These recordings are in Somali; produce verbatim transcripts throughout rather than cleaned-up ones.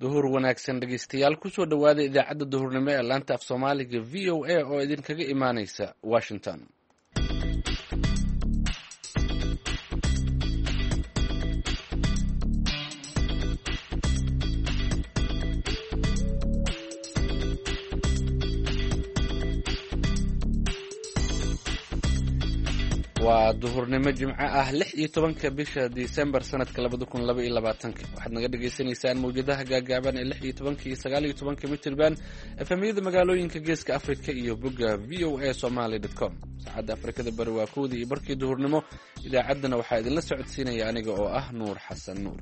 duhur wanaagsan dhegeystayaal kusoo dhawaada idaacadda duhurnimo ee laanta af soomaaliga v o a oo idinkaga imaaneysa Washington. waa duhurnimo jimco ah lix iyo tobanka bisha December sanadka labada kun laba iyo labaatanka. waxaad naga dhageysanaysaan mawjadaha gaagaaban ee lix iyo tobanka iyo sagaal iyo tobanka mitirban efemiyada magaalooyinka geeska Afrika iyo bogga v o a somali dot com. saacadda Afrikada bari waa kowdii iyo barkii duhurnimo. idaacaddana waxaa idinla socodsiinaya aniga oo ah Nuur Xasan Nuur.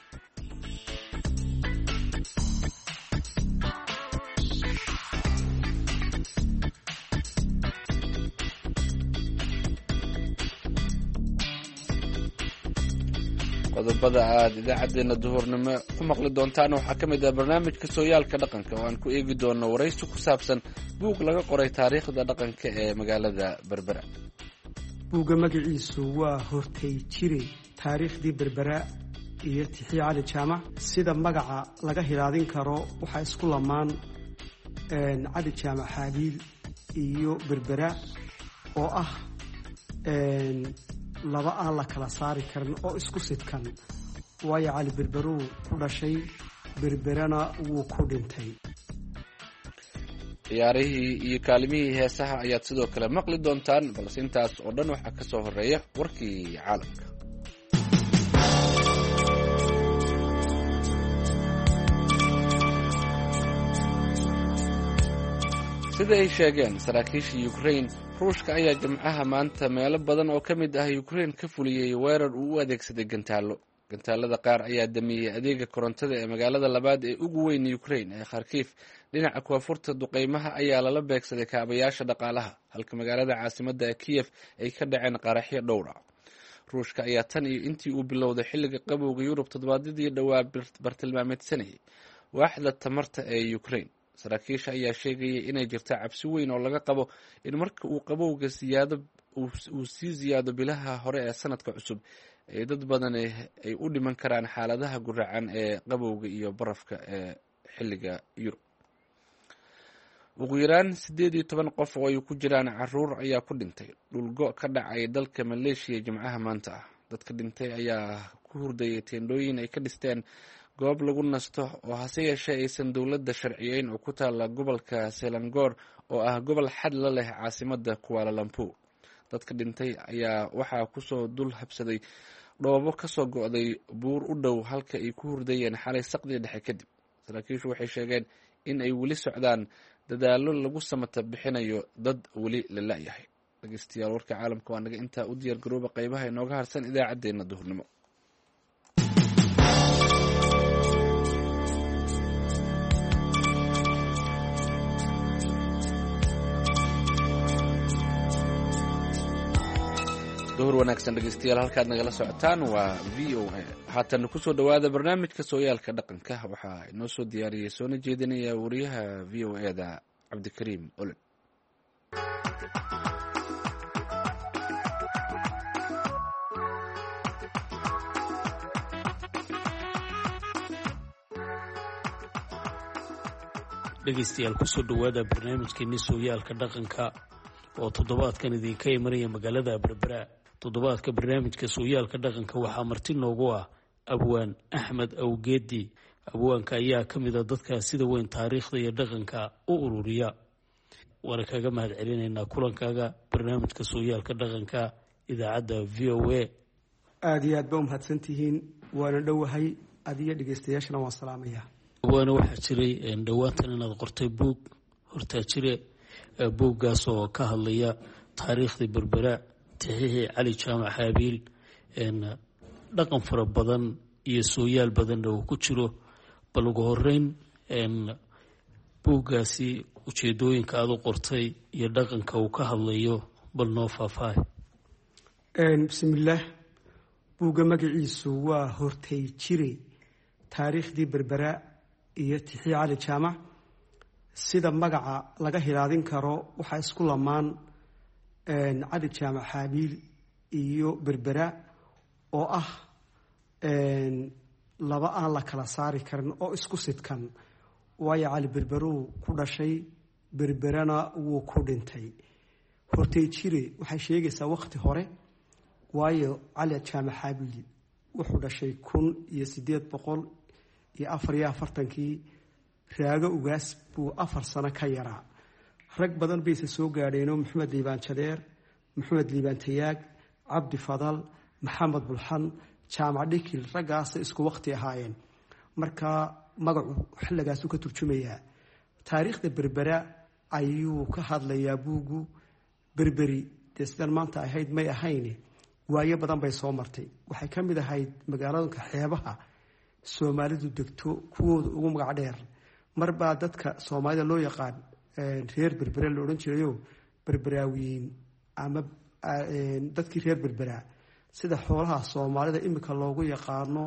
qodobada aad idaacadeena duhurnimo ku maqli doontaan waxaa ka mid ah barnaamijka sooyaalka dhaqanka oo aan ku eegi doono waraysi ku saabsan buug laga qoray taariikhda dhaqanka ee magaalada Berbera. buugga magaciisu waa hortay jire taariikhdii Berbera iyo Tixi Cali Jaamac. sida magaca laga hilaadin karo waxaa isku lamaan Cali Jaamac Xaabiil iyo Berbera oo ah laba aan la kala saari karin oo isku sidkan. waayo Cali Berberu ku dhashay, Berberana wuu ku dhintay. ciyaarihii iyo kaalimihii heesaha ayaad sidoo kale maqli doontaan, balse intaas oo dhan waxaa ka soo horeeya warkii caalamka. sida ay sheegeen saraakiisha Ukraine, Ruushka ayaa jimcaha maanta meelo badan oo ka mid ah Ukraine ka fuliyay weerar uu u adeegsaday gantaalo. gantaalada qaar ayaa damiyay adeega korontada ee magaalada labaad ee ugu weyn Ukraine ee Kharkiv. dhinaca koonfurta duqeymaha ayaa lala beegsaday kaabayaasha dhaqaalaha, halka magaalada caasimadda ee Kiev ay ka dhaceen qaraxyo dhowr ah. Ruushka ayaa tan iyo intii uu bilowday xilliga qabowga Yurub toddobaadyadii dhowaa bartilmaameedsanayay waaxda tamarta ee Ukraine. saraakiisha ayaa sheegayay inay jirta cabsi weyn oo laga qabo in marka uu qabowga siyaado uu sii ziyaado bilaha hore ee sanadka cusub ay dad badan ay u dhiman karaan xaaladaha guracan ee qabowga iyo barafka ee xilliga Yurub. ugu yaraan sideed iyo toban qof oo ay ku jiraan caruur ayaa ku dhintay dhulgo ka dhacay dalka Malaysia jimcaha maanta ah. dadka dhintay ayaa ku hurdayay teendhooyin ay ka dhisteen goob lagu nasto oo hase yeeshee aysan dowladda sharciyeyn oo ku taala gobolka Selangor oo ah gobol xad la leh caasimadda Kuala Lumpur. dadka dhintay ayaa waxaa kusoo dul habsaday dhoobo kasoo go'day buur u dhow halka ay ku hurdayeen xalay saqdi dhexe kadib. saraakiishu waxay sheegeen in ay weli socdaan dadaallo lagu samata bixinayo dad weli la la'yahay. dhageystayaal, warka caalamka waa naga intaa. u diyaar garooba qaybaha inooga harsan idaacadeena duhurnimo. duhur wanaagsan dhegeystayaal, halkaad nagala socotaan waa v o a. haatan kusoo dhawaada barnaamijka sooyaalka dhaqanka. waxaa inoo soo diyaariyey soona jeedinaya wariyaha v o a da Cabdikariim Olol. dhegeystayaal, kusoo dhawaada barnaamijkeeni sooyaalka dhaqanka oo toddobaadkan idinka imanaya magaalada Berbera. toddobaadka barnaamijka sooyaalka dhaqanka waxaa marti noogu ah abwaan Axmed Awgeedi. abwaanka ayaa ka mid ah dadka sida weyn taariikhda iyo dhaqanka u ururiya. waana kaga mahad celinaynaa kulankaaga barnaamijka sooyaalka dhaqanka idaacadda v o a. aada iyo aad ba umahadsan tihiin, waana dhowahay. adiyo dhegeystayaashana waan salaamaya. abwaana waxaa jiray dhawaatan inaad qortay buug hortaa jire. buuggaas oo ka hadlaya taariikhdii Berbera, Tixi Cali Jaamac Xaabiil, dhaqan fara badan iyo sooyaal badanna uu ku jiro. bal ugu horeyn buuggaasi ujeedooyinka aad u qortay iyo dhaqanka uu ka hadlayo bal noo faahfaahi. bismillaah. buugga magaciisu waa hortay jire taariikhdii Berbera iyo Tixi Cali Jaamac. sida magaca laga hilaadin karo waxaa isku lamaan Cali Jaamac Xaabiil iyo Berbera oo ah laba aan la kala saari karin oo isku sidkan waayo cali berberuu ku dhashay berberana wuu ku dhintay. hortay jire waxay sheegaysaa waqti hore waayo cali jaamac xaabiil wuxuu dhashay kun iyo sideed boqol iyo afar iyo afartankii raago ugaas buu afar sano ka yaraa. rag badan bayse soo gaadheenoo maxamed liibaan jadeer, maxamed liibaan tayaag, cabdi fadal, maxamed bulxan, jaamac dhikil, raggaasa isku waqti ahaayeen. marka magacu xilligaasuu ka turjumayaa. taariikhda berbera ayuu ka hadlayaa buugu. berberi dee sidan maanta ahayd may ahayne waayo badan bay soo martay. waxay ka mid ahayd magaalooyinka xeebaha soomaalidu degto kuwooda ugu magac dheer. marbaa dadka soomaalida loo yaqaan reer berbera la odhan jirayo berberaawiyiin ama dadkii reer berbera sida xoolaha soomaalida imika loogu yaqaano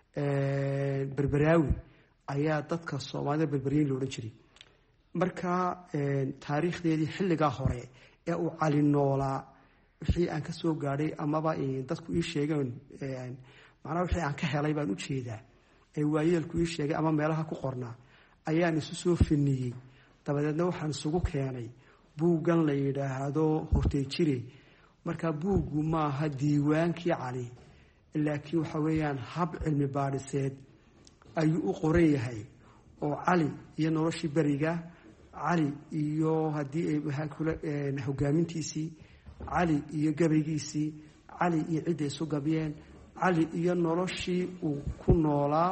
berberaawi ayaa dadka soomaalida berberiyiin la odhan jiray. marka taariikhdeedii xilligaa hore ee uu cali noolaa wixii aan ka soo gaadhay amaba dadku ii sheegeen macnaha wixii aan ka helay baan u jeedaa ee waayeelku ii sheegay ama meelaha ku qornaa ayaan isu soo finiyey. dabadeedna waxaan isugu keenay buuggan la yidhaahdo hortay jire. marka buuggu maaha diiwaankii cali laakiin waxa weeyaan hab cilmi baadhiseed ayuu u qoran yahay oo cali iyo noloshii beriga, cali iyo haddii ay hogaamintiisii, cali iyo gabaygiisii, cali iyo cidday isu gabyeen, cali iyo noloshii uu ku noolaa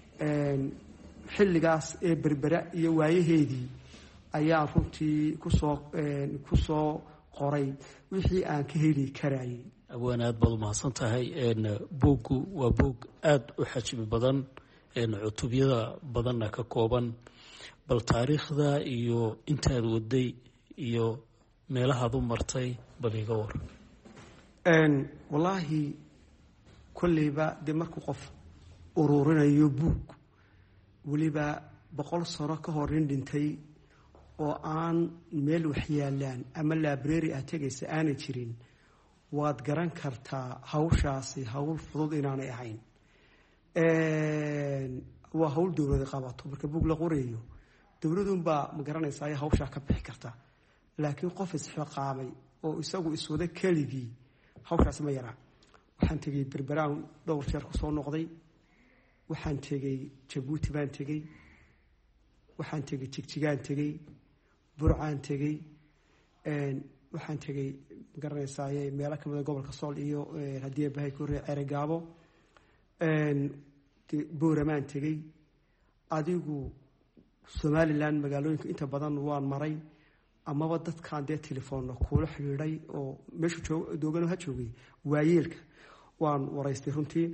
xilligaas ee berbera iyo waayaheedii ayaan runtii kusoo kusoo qoray wixii aan ka heli karayay. abwaan aad baad umahadsan tahay. buuggu waa buug aada u xajmi badan, cutubyada badanna ka kooban. bal taariikhda iyo intaad waday iyo meelahaad u martay bal iga war. wallaahi kolleyba dee markuu qof ururinayo buug weliba boqol sano ka hor nin dhintay oo aan meel wax yaalaan ama library aad tegaysa aanay jirin waad garan kartaa hawshaasi hawl fudud inaanay ahayn. waa hawl dowlada qabato. marka buug la qorayo dowladunbaa ma garanaysaa ay hawshaa ka bixi karta. laakiin qof isxiqaamay oo isagu iswada keligii hawshaasi ma yaraa. waxaan tegey berberaan dhowr jeer ku soo noqday. waxaan tegey jabuuti baan tegey. waxaan tegey jigjigaan tegey. burcaan tegey. waxaan tegey ma garanaysaa meelo ka mida gobolka sool iyo haddii bahay ku ree ceregaabo. booramaan tegey. adigu somalilan magaalooyinka inta badan waan maray amaba dadkaan dee telefoonna kuula xidhiidhay oo meeshu doogano ha joogay waayeelka waan waraystay runtii.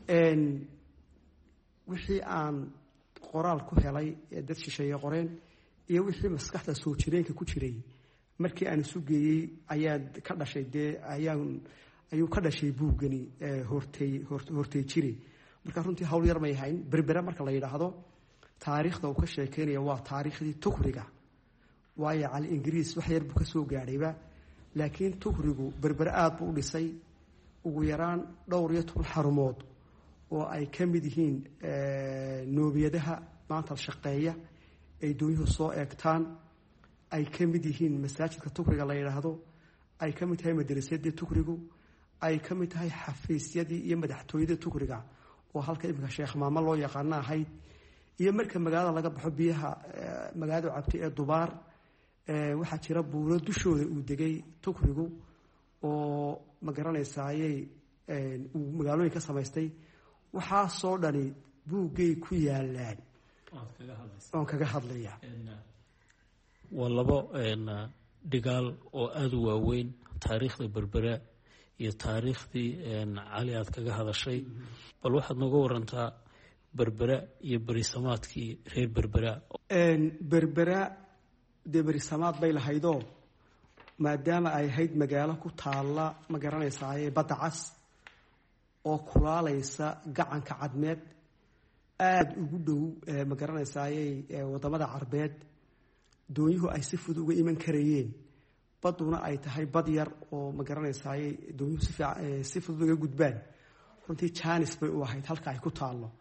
wixii aan qoraal ku helay ee dad shisheeye qoreen iyo wixii maskaxda soo jireenka ku jiray markii aan isu geeyey ayaa ka dhashay dee ayaan ayuu ka dhashay buuggani hortay hortay jire. marka runtii hawl yar may ahayn. berbera marka la yidhaahdo taariikhda uu ka sheekeynaya waa taariikhdii tukriga waayo cali ingiriis wax yar buu ka soo gaadhayba. laakiin tukrigu berbere aada buu u dhisay ugu yaraan dhowr iyo toban xarumood oo ay ka mid yihiin noobiyadaha maanta shaqeeya ay doonyuhu soo eegtaan, ay ka mid yihiin masaajidka tukriga la yidhaahdo, ay ka mid tahay madrasadii tukrigu, ay ka mid tahay xafiisyadii iyo madaxtooyadii tukriga oo halka iminka sheekh maamo loo yaqaano ahayd. iyo marka magaalada laga baxo biyaha magaalada cabtay ee dubaar waxaa jira buuro dushooda uu degay tukrigu oo ma garanaysaaye uu magaalooyin ka samaystay. waxaasoo dhani buuggay ku yaalaan oon kaga hadlaya. waa labo dhigaal oo aada u waaweyn, taariikhda berbera iyo taariikhdii cali aad kaga hadashay. bal waxaad nooga warantaa berbera iyo berisamaadkii reer berbera. berbera dee berisamaad bay lahaydoo maadaama ay ahayd magaalo ku taalla ma garanaysaay badda cas oo kulaalaysa gacanka cadmeed aada ugu dhow ma garanaysaayey wadamada carbeed, doonyuhu ay si fudud uga iman karayeen, baduna ay tahay bad yar oo ma garanaysaayey doonyuhu si fiican si fudud uga gudbaan. runtii jaanis bay u ahayd halka ay ku taallo.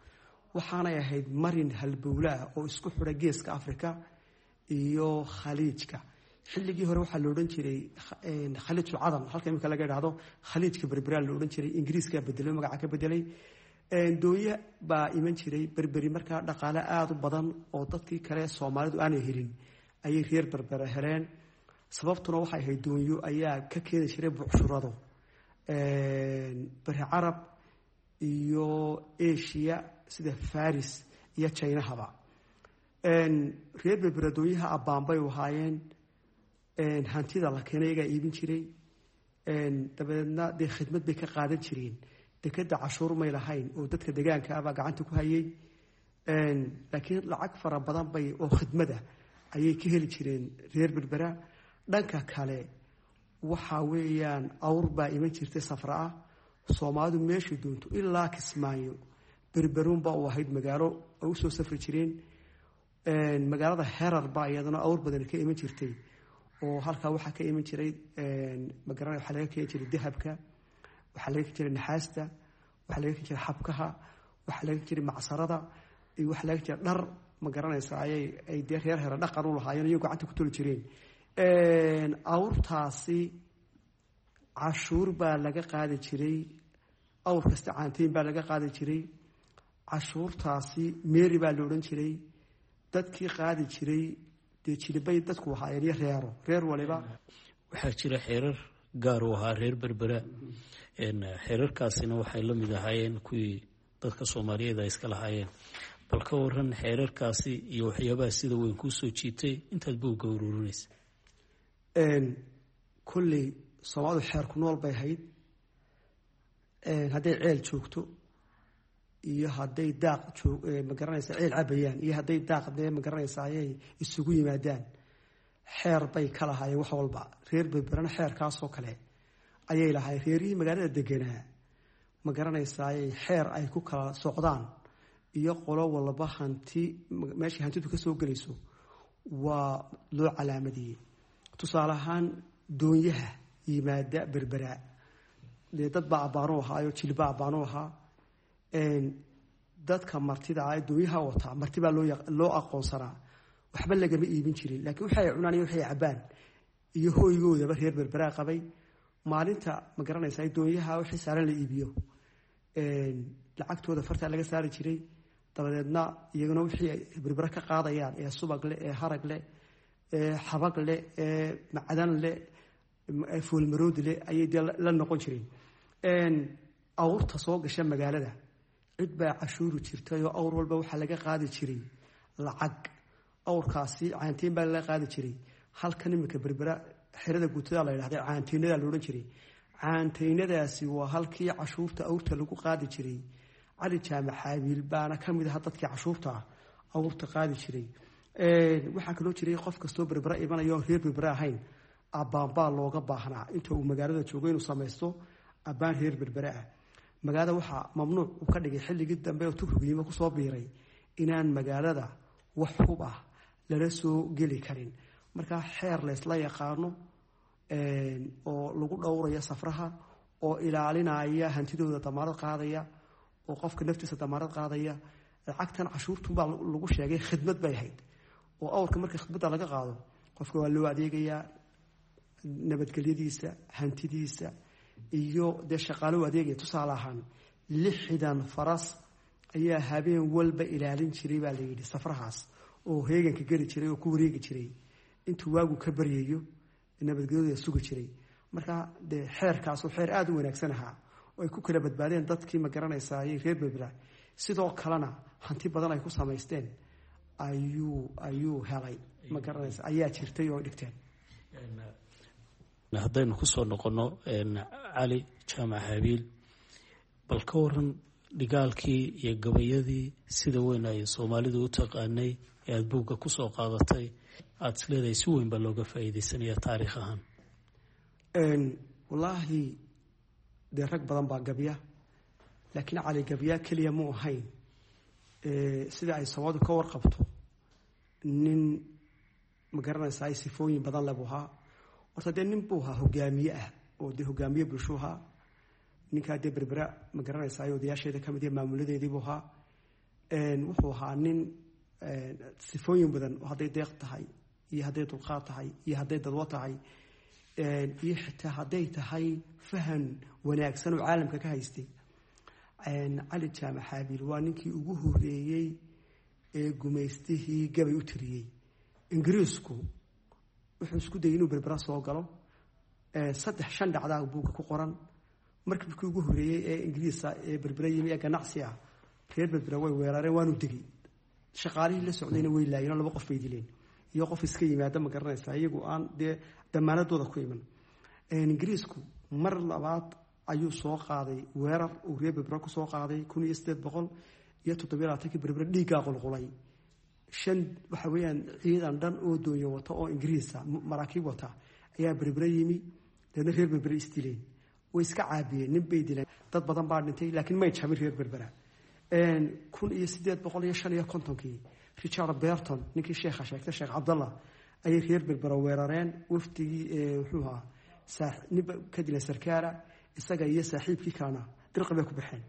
waxaanay ahayd marin halbowlaa oo isku xidha geeska africa iyo khaliijka. xilligii hore waxaa la odhan jiray khaliijul cadan, halka imika laga idhaahdo khaliijka berbera la odhan jiray. ingiriiskaa bedelay, magaca ka bedelay. doonya baa iman jiray berberi, markaa dhaqaale aada u badan oo dadkii kale soomaalidu aanay helin ayay reer berbera heleen. sababtuna waxay ahayd doonyo ayaa ka keeni jiray bucshurado bari carab iyo asia sida faris iyo jaynahaba. reer berbera doonyaha abbaanbay u ahaayeen, hantida la keenay iyagaa iibin jiray. dabeedna dee khidmad bay ka qaadan jireen. dekeda cashuur may lahayn oo dadka degaanka abaa gacanta ku hayay, laakiin lacag fara badan bay oo khidmada ayay ka heli jireen reer berbera. dhanka kale waxa weeyaan awr baa iman jirtay safra ah. soomaalidu meeshay doonto ilaa kismaayo berberuunbaa u ahayd magaalo ay usoo safri jireen. magaalada herar baa iyadana awr badan ka iman jirtay oo halkaa waxaa ka iman jiray magara waxaa laga keeni jiray dahabka, waxaa laga keeni jiray naxaasta, waxaa laga keeni jiray xabkaha, waxaa laga keeni jiray macsarada iyo waxaa laga keeni jiray dhar. ma garanaysa ayay ay dee reer hera dhaqan u lahaayeen iyo gacanta ku toli jireen. awrtaasi cashuur baa laga qaadi jiray. awr kasta caanteyn baa laga qaadi jiray. cashuurtaasi meeri baa la odhan jiray. dadkii qaadi jiray dee jilibay dadku ahaayeen iyo reero reer waliba. waxaa jira xeerar gaar u ahaa reer berbera. xeerarkaasina waxay la mid ahaayeen kuwii dadka soomaaliyeed ay iska lahaayeen. bal ka waran xeerarkaasi iyo waxyaabaha sida weyn kuu soo jiitay intaad buugga ururinaysa. kolley soomaalidu xeer ku nool bay ahayd. hadday ceel joogto iyo hadday daaq joog ma garanaysa ceel cabayaan iyo hadday daaq dee ma garanaysa ayay isugu yimaadaan, xeer bay ka lahaayeen wax walba. reer berberana xeerkaasoo kale ayay lahaayeen. reerihii magaalada deganaa ma garanaysa ayay xeer ay ku kala socdaan iyo qolo walba hanti meeshay hantidu ka soo gelayso waa loo calaamadiyey. tusaale ahaan doonyaha yimaada berbera dee dad baa abbaanu ahaayo jilbaa abbaanu ahaa. dadka martida ah doonyaha wataa marti baa loo loo aqoonsanaa. waxba lagama iibin jirin, laakiin waxay cunaan iyo waxay cabaan iyo hooygoodaba reer berbera qabay. maalinta ma garanaysa doonyaha wixii saaran la iibiyo lacagtooda fartaa laga saari jiray. dabadeedna iyaguna wixii ay berbera ka qaadayaan ee subag leh, ee harag leh, ee xabag leh, ee macdan leh, ee foolmaroodi leh ayay dee la noqon jireen. awrta soo gasha magaalada cid baa cashuuri jirtay oo awr walba waxaa laga qaadi jiray lacag. awrkaasi caantiin baa laga qaadi jiray. halkan iminka berbera xerada guutada la yidhahda caantiinada la odhan jiray. caantiinadaasi waa halkii cashuurta awrta lagu qaadi jiray. cali jaamac xaabiil baana ka mid aha dadkii cashuurta awrta qaadi jiray. waxaa kaloo jiray qof kastoo berbera imanaya oon reer berbera ahayn abbaanbaa looga baahnaa inta uu magaalada joogo inuu samaysto abbaan reer berbera ah. magaalada waxaa mamnuuc uu ka dhigay xilligii dambe oo tukrigniimo kusoo biiray inaan magaalada wax hub ah lala soo geli karin. markaa xeer laysla yaqaano oo lagu dhowraya safraha oo ilaalinaya hantidooda damaarad qaadaya oo qofka naftiisa damaarad qaadaya. lacagtan cashuurtunbaa lagu sheegay khidmad bay ahayd oo awrka marka khidmadda laga qaado qofka waa loo adeegayaa nabadgelyadiisa, hantidiisa iyo dee shaqaalo adeegaya. tusaale ahaan lixdan faras ayaa habeen walba ilaalin jiray baa layidhi safrahaas oo heeganka geli jiray oo ku wareegi jiray intuu waagu ka baryayo nabadgelyadooda sugi jiray. markaa dee xeerkaasoo xeer aada u wanaagsan ahaa oo ay ku kala badbaadeen dadkii ma garanaysaa ayay reer berbera. sidoo kalena hanti badan ay ku samaysteen ayuu ayuu helay ma garanaysa ayaa jirtay oo dhigteen. haddaynu kusoo noqono cali jaamac xaabiil, bal ka waran dhigaalkii iyo gabayadii sida weyn ay soomaalidu u taqaanay ee aada buugga kusoo qaadatay aada is leedahay si weyn baa looga faa'iidaysanaya taariikh ahaan. wallaahi dee rag badan baa gabya, laakiin cali gabya keliya mu ahayn. sida ay soomaalidu ka warqabto nin ma garanaysa ay sifooyin badan lebu ahaa. horta dee nin buu ahaa hogaamiye ah oo dee hogaamiye bulshuu ahaa. ninkaa dee berbera ma garanaysa ay odayaasheeda ka mid yahe maamuladeediibuu ahaa. wuxuu ahaa nin sifooyin badan oo hadday deeq tahay iyo hadday dulqaad tahay iyo hadday dadwo tahay iyo xitaa hadday tahay fahan wanaagsan oo caalamka ka haystay. cali jaamac xaabiil waa ninkii ugu horeeyey ee gumaystihii gabay u tiriyey. ingiriisku wuxuu isku dayay inuu berbera soo galo, saddex shan dhacdaa buugga ku qoran. markii ugu horeeyey ee ingiriisa ee berbera yimi ee ganacsi ah, reer berbera way weerareen, waanu degay. shaqaalihii la socdayna way laayeen oo laba qof bay dileen iyo qof iska yimaada ma garanaysaa, iyagu aan dee damaanadooda ku iman. ingiriisku mar labaad ayuu soo qaaday weerar uu reer berbera ku soo qaaday kun iyo sideed boqol iyo toddobiyo labaatankii berbera dhiiggaa qulqulay. shan waxa weeyaan ciidan dhan oo doonyo wata oo ingiriisa maraakiib wata ayaa berbera yimi, deedna reer berbera isdileen. way iska caabiyeen, nin bay dileen, dad badan baa dhintay, laakiin may jabin reer berbera. kun iyo sideed boqol iyo shan iyo kontonkii richard berton ninkii sheekha sheegtay sheekh cabdallah ayay reer berbera weerareen. wafdigii wuxuu ahaa ninba ka dileen sarkaala, isaga iyo saaxiibkii kalena dirqi bay ku baxeen.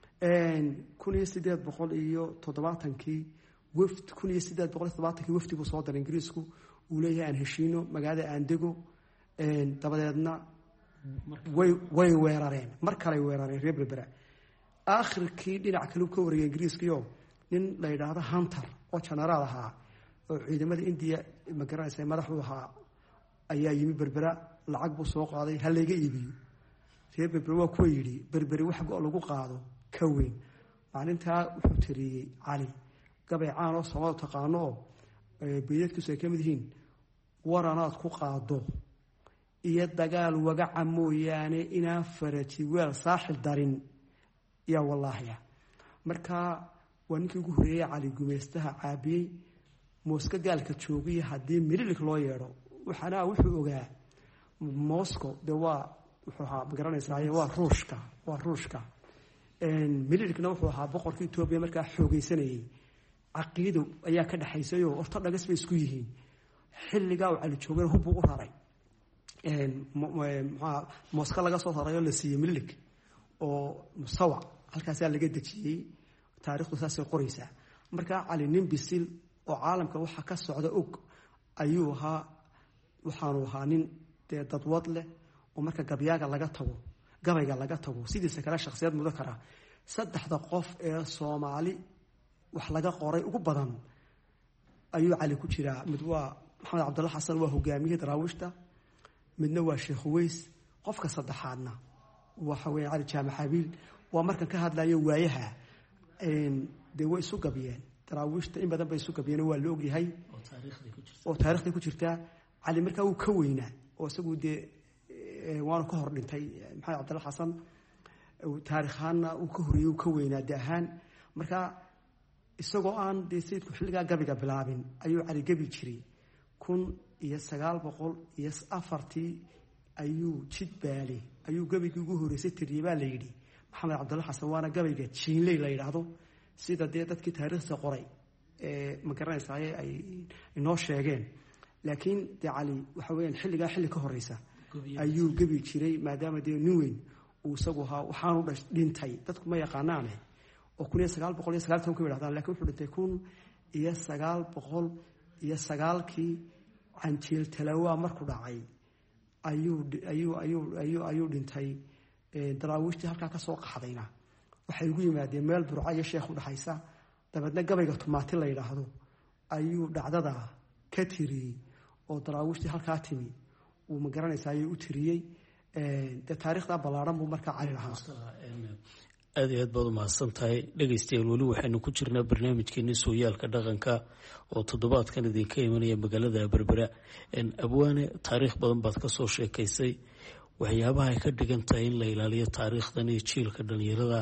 kun iyo sideed boqol iyo toddobaatankii wafd kun iyo sideed boqol iyo toddobaatankii wafdi buu soo daray ingiriisku, uu leeyahay aan heshiino, magaalada aan dego. dabadeedna way way weerareen, mar kaley weerareen reer berbera. aakhirkii dhinac kale ka wareegay ingiriiskiio nin la yidhaahdo hunter oo genaraal ahaa oo ciidamada indiya ma garanaysa madax u ahaa ayaa yimi berbera. lacag buu soo qaaday, ha layga iibiyo. reer berbera waa kuwa yidhi berberi wax go lagu qaado ka weyn. maalintaa wuxuu tiriyey cali gabay caan oo samada taqaano oo beydadkiisu ay ka mid yihiin waranaad ku qaado iyo dagaal wagaca mooyaane inaan faraji weel saaxil darin yaa wallaahiya. markaa waa ninkii ugu horeeyey cali gumaystaha caabiyey. mooska gaalka joogiya haddii mililik loo yeedho, waxaana wuxuu ogaa moscow de waa wuxuu ahaa ma garanaysaa waa ruushka waa ruushka mililikna wuxuu ahaa boqorka etoobiya markaa xoogeysanayay. caqiido ayaa ka dhexaysay oo orto dhagas bay isku yihiin. xilligaa uu cali joogana hubbuu u raray, mxua mooska laga soo rarayoo la siiyey mililik oo musawac halkaasaa laga dejiyey. taarikhdu saasay qoraysaa. markaa cali nin bisil oo caalamka waxa ka socda og ayuu ahaa. waxaanu ahaa nin dee dadwad leh oo marka gabyaaga laga tago gabayga laga tago sidiisa kale shakhsiyad mudo karaa. saddexda qof ee soomaali wax laga qoray ugu badan ayuu cali ku jiraa. mid waa maxamed cabdulla xasan, waa hogaamiyihii daraawiishta. midna waa sheekh uweys. qofka saddexaadna waxa weya cali jaamac xaabiil. waa markan ka hadlayo waayaha dee way isu gabyeen daraawiishta, in badan bay isu gabyeen, waa la ogyahay oo taarikhday ku jirtaa. cali markaa wuu ka weynaa oo isagu dee waanu ka hor dhintay maxamed cabdulla xasan. taarikhaanna uu ka horreeyey uu ka weynaa de ahaan. markaa isagoo aan dee sayidku xilligaa gabiga bilaabin ayuu cali gabi jiray. kun iyo sagaal boqol iyo afartii ayuu jidbaale ayuu gabigii ugu horreysay tiriyey baa la yidhi maxamed cabdulla xasan. waana gabayga jiinley la yidhaahdo, sida dee dadkii taariikhda qoray ee ma garanaysaay ay inoo sheegeen. laakiin dee cali waxa weyaan xilligaa xilli ka horeysa ayuu gebi jiray, maadaama dee nin weyn uu isagu ahaa. waxaanu dhintay dadku ma yaqaanaane oo kun iyo sagaal boqol iyo sagaal toban ka yidhahdaan, lakin wuxuu dhintay kun iyo sagaal boqol iyo sagaalkii canjeel talawaa markuu dhacay ayuu ayuu ayuu ayuu ayuu dhintay. daraawiishtii halkaa ka soo qaxdayna waxay ugu yimaadeen meel burca iyo sheekh u dhaxaysa. dabeedna gabayga tumaati la yidhaahdo ayuu dhacdada ka tiriyey oo daraawiishtii halkaa timi uu ma garanaysaa ayuu u tiriyey. dee taarikhda ballaaran buu markaa cali lahaa. aada iyo aad baad umahadsan tahay dhegaystayaal. weli waxaynu ku jirnaa barnaamijkeeni sooyaalka dhaqanka oo toddobaadkan idinka imanaya magaalada berbera. abwaane, taariikh badan baad ka soo sheekaysay. waxyaabaha ay ka dhigan tahay in la ilaaliyo taariikhdan iyo jiilka dhalinyarada.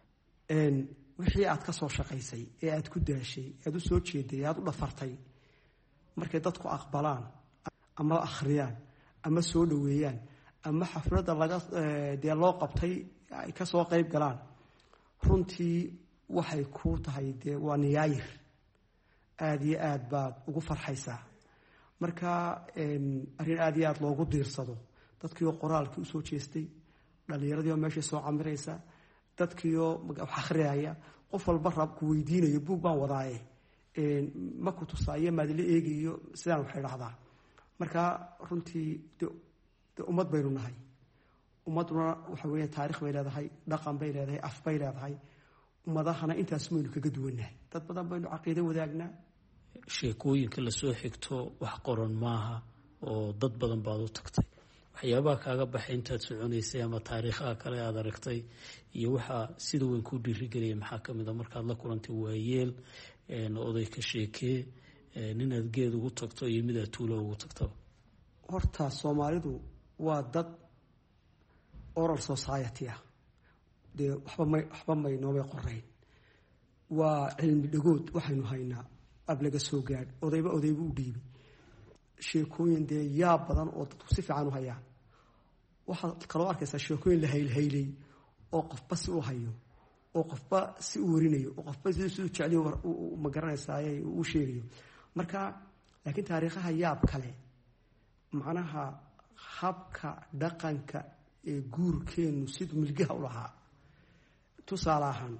wixii aad ka soo shaqaysay ee aad ku daashay, aad u soo jeeday, aad u dhafartay, markay dadku aqbalaan ama akhriyaan ama soo dhaweeyaan ama xafladda laga dee loo qabtay ay ka soo qayb galaan, runtii waxay ku tahay dee waa niyaayir. aada iyo aad baad ugu farxaysaa. marka arrin aada iyo aada loogu diirsado. dadkii oo qoraalkii usoo jeestay, dhalinyaradii oo meeshay soo camiraysa, dadkiioo wax akhriyaya qof walba rab ku weydiinayo buug baan wadaaye ma ku tusaayo maadila eegayo sidaan waxay dhahdaa marka runtii de ummad baynu nahay ummaduna waxa weeye taariikh bay leedahay dhaqan bay leedahay af bay leedahay ummadahana intaas maynu kaga duwannahay dad badan baynu caqiido wadaagnaa sheekooyinka lasoo xigto wax qoran maaha oo dad badan baad u tagtay waxyaabaha kaaga baxay intaad soconaysay ama taariikhaha kale aad aragtay iyo waxaa sida weyn ku dhiirigelaya maxaa ka mid a markaad la kulantay waayeel oday ka sheekee ninaad geed ugu tagto iyo midaad tuulo ugu tagtaba horta soomaalidu waa dad oral society ah dee waxba may waxba may noomay qorayn waa cilmi dhagood waxaynu haynaa ab laga soo gaadh odayba odayba u dhiibay sheekooyin dee yaab badan oo dadku si fiican u hayaan waxaad kaloo arkaysaa sheekooyin la haylhaylay oo qofba si u hayo oo qofba si u warinayo oo qofba si siduu jecliyo ma garanaysaaye u sheegayo marka laakiin taariikhaha yaab kale macnaha habka dhaqanka ee guurkeenu siduu milgaha u lahaa tusaale ahaan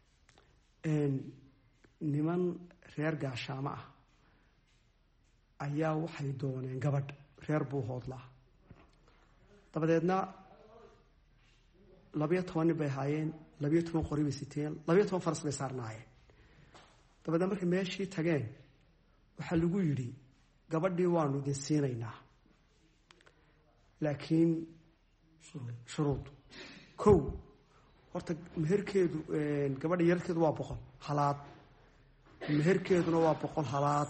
niman reer gaashaamo ah ayaa waxay dooneen gabadh reer buu hoodlaa dabadeedna labiyo toban nin bay ahaayeen labiyo toban qori bay siteen labiyo toban faras bay saarnaayeen dabadeedna markay meeshii tageen waxaa lagu yidhi gabadhii waanu idin siinaynaa laakiin shuruud kow horta meherkeedu gabadha yarkeedu waa boqol halaad meherkeeduna waa boqol halaad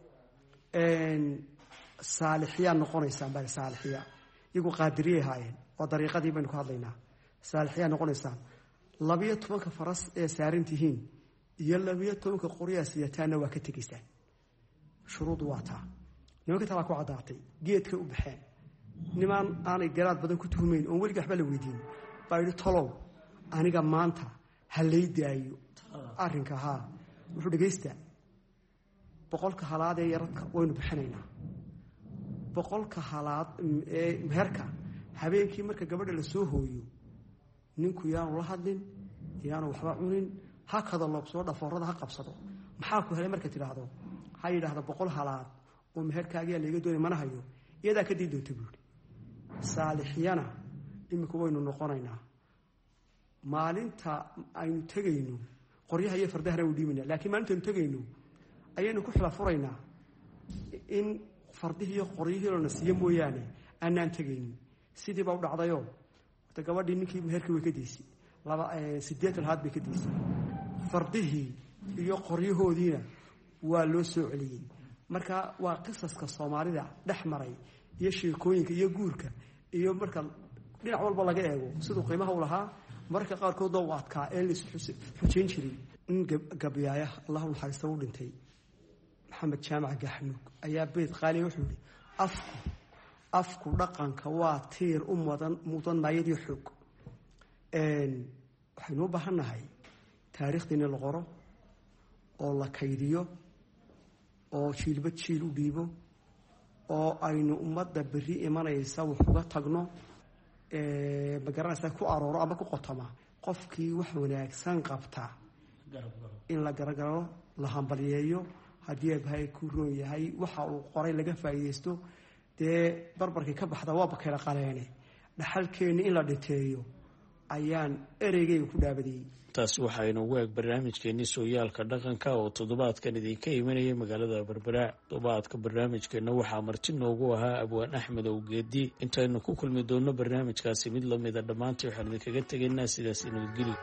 saalixiyaa noqonaysaan baa saalixiya iyagu qaadiriyay ahaayeen waa dariiqadii baynu ka hadlaynaa saalixiyaa noqonaysaan labiyo tobanka faras ee saaran tihiin iyo labiyo tobanka qoryaa siyataanna waa ka tegaysaan shuruudu waa taa nimanka talaa ku caddaatay geedkay u baxeen nimaan aanay garaad badan ku tuhumayn oon weliga waxba la weydiin baa yidhi tolow aniga maanta ha lay daayo arrinka haa wuxuu dhegaystaa boqolka halaad ee yaradka waynu bixinaynaa boqolka halaad ee meherka habeenkii marka gabadha la soo hooyo ninku yaanu la hadlin yaanu waxba cunin ha kada loobsoo dhafoorada ha qabsado maxaa ku helay marka tidhaahdo ha yidhaahda boqol halaad oo meherkaagiyaa layga doonay mana hayo iyadaa ka dii doonta buuri saalixyana imika waynu noqonaynaa maalinta aynu tegayno qoryaha iyo fardahana waynu dhiibaynaa laakiin maalintaaynu tegayno ayaynu ku xila furaynaa in fardihii iyo qoryihii lona siiyo mooyaane aanaan tegaynin sidii baa u dhacdayoo horta gabadhii ninkii meherkii way ka daysay laba sideetan haad bay ka daysay fardihii iyo qoryahoodiina waa loo soo celiyey marka waa qisaska soomaalida dhex maray iyo sheekooyinka iyo guurka iyo marka dhinac walba laga eego siduu qiimaha u lahaa marka qaarkood oo adkaa ee la xujeyn jiray in gabyaaya allahu naxariista u dhintay maxamed jaamac gaxnuug ayaa beyd qaali wuxuu yidhi afku afku dhaqanka waa tiir u mudan mudan maayadii xoog waxaynu u baahan nahay taariikhdiina la qoro oo la kaydiyo oo jiilba jiil u dhiibo oo aynu ummadda berri imanaysa wax uga tagno ma garanaysaa ku arooro ama ku qotoma qofkii wax wanaagsan qabta in la garagaro la hambalyeeyo haddii abahay ku roon yahay waxa uu qoray laga faa'iidaysto dee barbarkii ka baxda waa bakayla qaleene dhaxalkeenni in la dhinteeyo ayaan ereygayga ku dhaabadiyey taasi waxaa inoogu eeg barnaamijkeenii sooyaalka dhaqanka oo toddobaadkan idinka imanayay magaalada berbera toddobaadka barnaamijkeena waxaa marti noogu ahaa abwaan axmed owgeedi intaynu ku kulmi doonno barnaamijkaasi mid lamida dhammaantii waxaan idinkaga tegaynaa sidaas nabadgelyo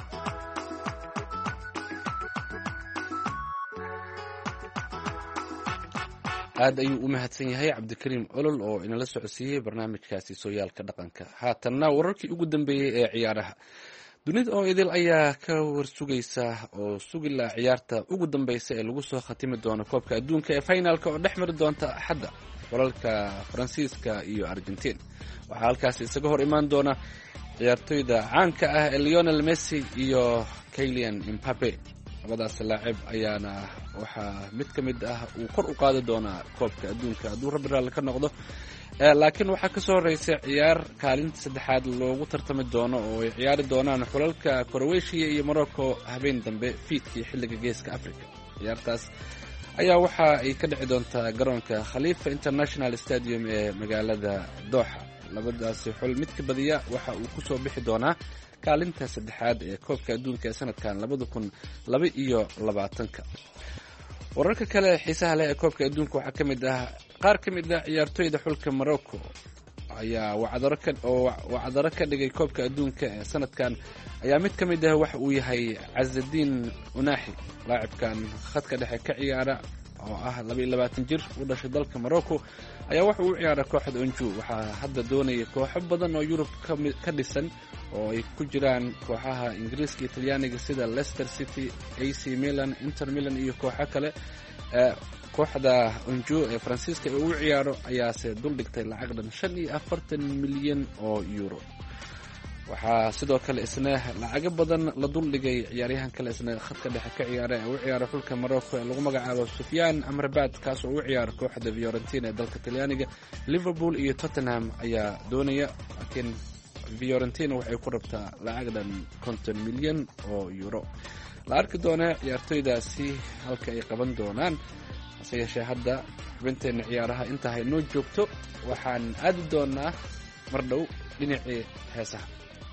aad ayuu u mahadsan yahay cabdikariim olol oo inala socodsiiyey barnaamijkaasi sooyaalka dhaqanka haatanna wararkii ugu dambeeyey ee ciyaaraha dunida oo idil ayaa ka warsugaysa oo sugila ciyaarta ugu dambeysa ee lagu soo khatimi doono koobka adduunka ee finalka oo dhex mari doonta axadda walalka faransiiska iyo argentiin waxaa halkaasi isaga hor imaan doona ciyaartoyda caanka ah ee leonel messi iyo kylian imbabe labadaas laacib ayaana waxaa mid ka mid ah uu kor u qaadi doonaa koobka adduunka hadduu rabbi raalli ka noqdo laakiin waxaa kasoo horeysay ciyaar kaalinta saddexaad loogu tartami doono oo ay ciyaari doonaan xulalka Croatia iyo Morocco habeen dambe fiidkii xilliga geeska Africa. ciyaartaas ayaa waxa ay ka dhici doontaa garoonka Khalifa International Stadium ee magaalada Doha. labadaasi xul mid ka badiya waxa uu ku soo bixi doonaa kaalinta saddexaad ee koobka adduunka ee sanadkan labada kun laba iyo labaatanka. wararka kale xiisaha leh ee koobka adduunka waxaa ka mid ah qaar ka mid ah ciyaartoyda xulka Morocco ayaa wacdaro ka oo wacdaro ka dhigay koobka adduunka ee sanadkan ayaa mid ka mid ah waxa uu yahay Azedine Unahi, laacibkan khadka dhexe ka ciyaara oo ah laba iyo labaatan jir u dhashay dalka Morocco ayaa waxa uu ciyaaray kooxda Anjou. waxaa hadda doonaya kooxo badan oo Yurub ka dhisan oo ay ku jiraan kooxaha Ingiriiska iyo Talyaaniga sida Leicester City, A C Milan, Inter Milan iyo kooxo kale. kooxda Anjou ee Faransiiska ee uu ciyaaro ayaase dul dhigtay lacag dhan shan iyo afartan milyan oo euro. waxaa sidoo kale isna lacago badan la dul dhigay ciyaaryahan kale isna khadka dhexe ka ciyaara ee u ciyaara xulka Morocco ee lagu magacaabo Sufyan Amrabat, kaas oo u ciyaara kooxda Fiorentina ee dalka Talyaaniga. Liverpool iyo Tottenham ayaa doonaya, laakiin Fiorentina waxay ku rabtaa lacag dhan konton milyan oo euro. la arki doona ciyaartoydaasi halka ay qaban doonaan. hase yeeshee hadda xubinteena ciyaaraha inta hay noo joogto waxaan aadi doonaa mar dhow dhinacii heesaha.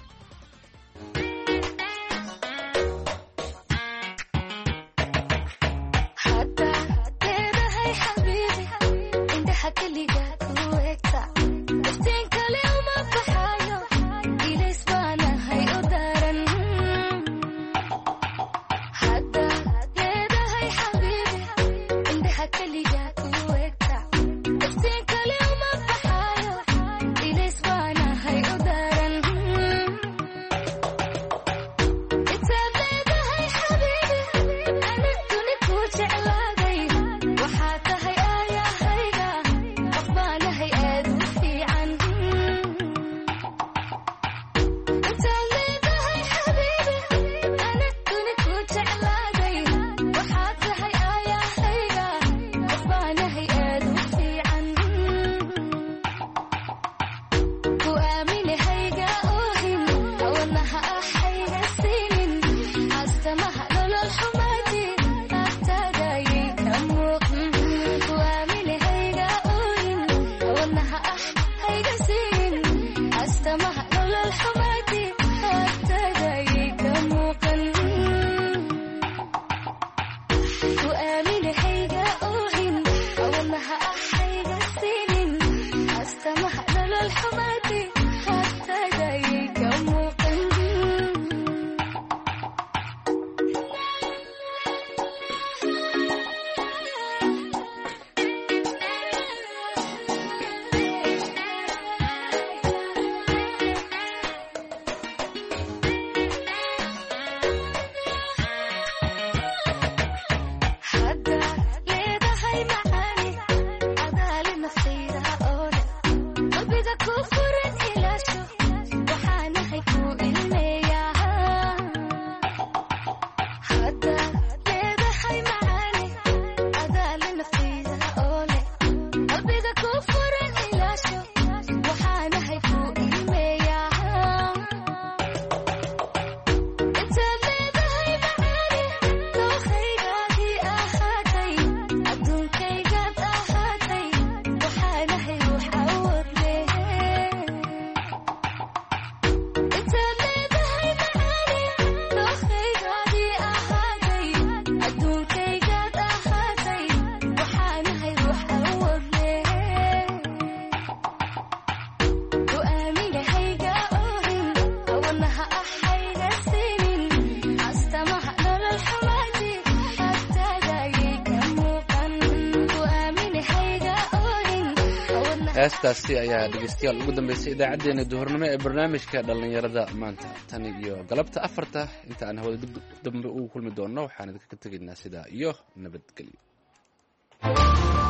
heestaasi ayaa dhegeystayaal ugu dambeysay idaacaddeenna duhurnimo ee barnaamijka dhallinyarada maanta. tan iyo galabta afarta inta aan hawada dib dambe ugu kulmi doonno waxaan idinkaga tegaynaa sidaa iyo nabadgelyo.